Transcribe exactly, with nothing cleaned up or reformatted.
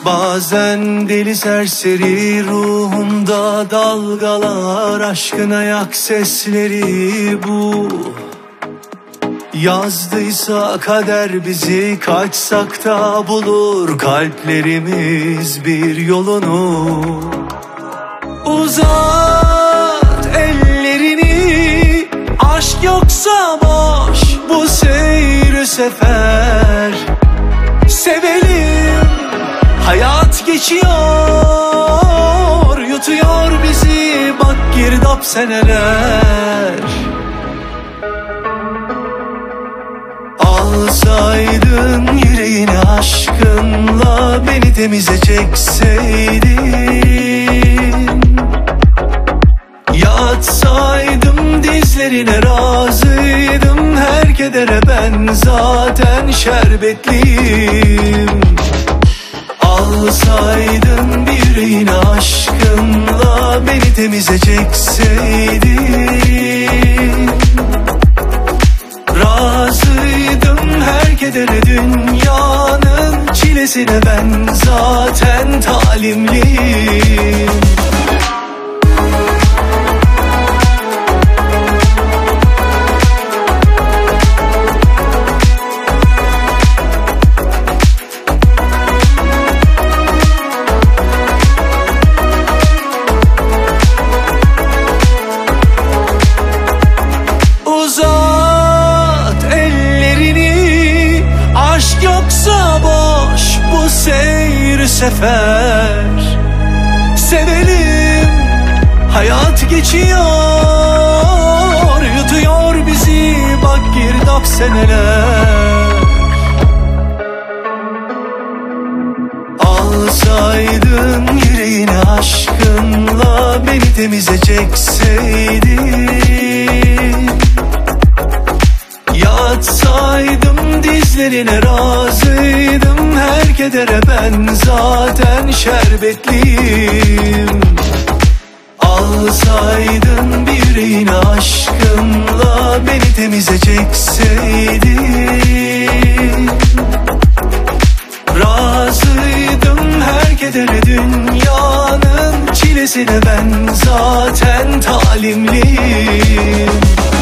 Bazen deli serseri ruhumda dalgalar, aşkın ayak sesleri bu. Yazdıysa kader bizi, kaçsak da bulur kalplerimiz bir yolunu. Uzat ellerini, aşk yoksa boş bu seyir sefer. Sevelim, hayat geçiyor, yutuyor bizi, bak girdap seneler. Alsaydın yüreğini aşkınla, beni temize çekseydin. Yatsaydım dizlerine, razıydım her kedere, ben zaten şerbetliyim. Alsaydın bir yüreğini aşkınla, beni temize çekseydin. Razıydım her kedere, dünyanın çilesine, ben zaten talimliyim. Seyir sefer. Sevelim, hayat geçiyor, yutuyor bizi, bak girdap seneler. Alsaydın yüreğini aşkınla, beni temize çekseydin. Yatsaydım dizlerine, razıydım her kedere, ben zaten şerbetliyim. Alsaydın bir yüreğini aşkınla, beni temize çekseydin. Razıydım her kedere, dünyanın çilesine, ben zaten talimliyim.